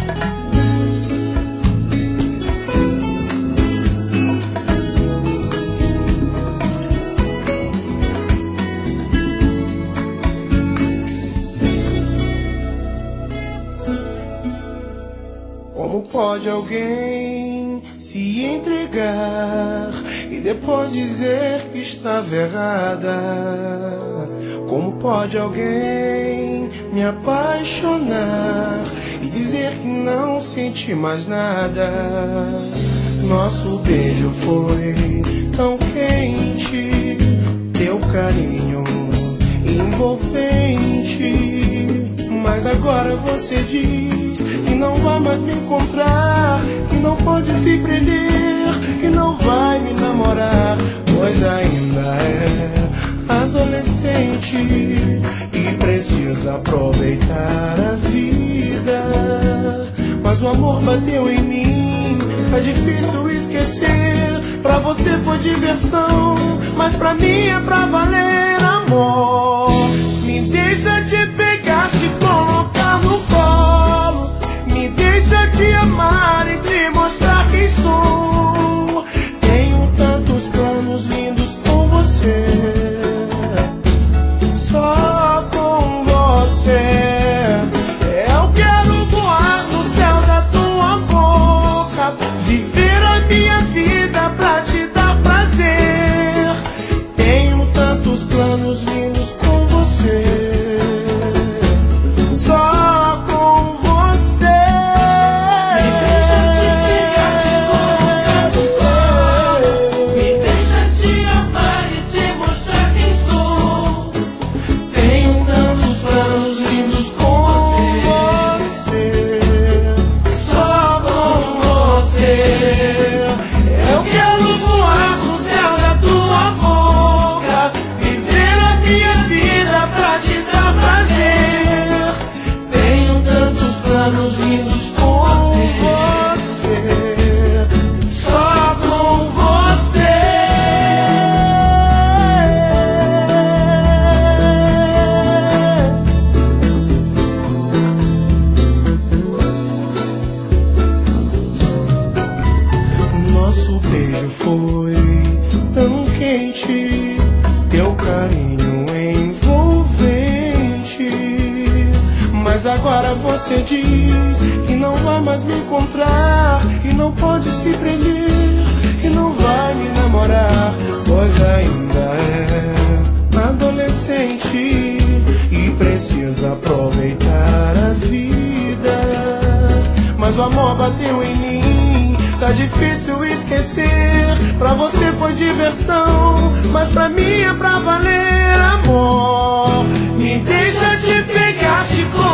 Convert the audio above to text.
Como pode alguém se entregar e depois dizer que estava errada? Como pode alguém me apaixonar e dizer que não sente mais nada? Nosso beijo foi tão quente, teu carinho envolvente, mas agora você diz que não vai mais me encontrar, que não pode se prender, que não vai me namorar, pois ainda é adolescente e precisa aproveitar a vida. Mas o amor bateu em mim, é difícil esquecer. Pra você foi diversão, mas pra mim é pra valer, amor. Me deixa te pegar, te colocar no colo, me deixa te amar e te mostrar quem sou. Tenho tantos planos lindos com você, só com você. Eu quero voar no céu da tua boca, viver a minha vida pra te dar prazer. Tenho tantos planos lindos com você, só com você. Me deixa te pegar, te colocar no colo, me deixa te amar e te mostrar quem sou. Tenho tantos planos lindos com você, só com você. Eu quero voar no céu da tua boca, viver a minha vida pra te dar prazer. Tenho tantos planos lindos com você, Só com você. Nosso beijo foi tão quente, teu carinho envolvente, mas agora você diz que não vai mais me encontrar, que não pode se prender, que não vai me namorar, pois ainda é adolescente e precisa aproveitar a vida. Mas o amor bateu em mim, tá difícil esquecer. Pra você foi diversão, mas pra mim é pra valer, amor. Me deixa te pegar, te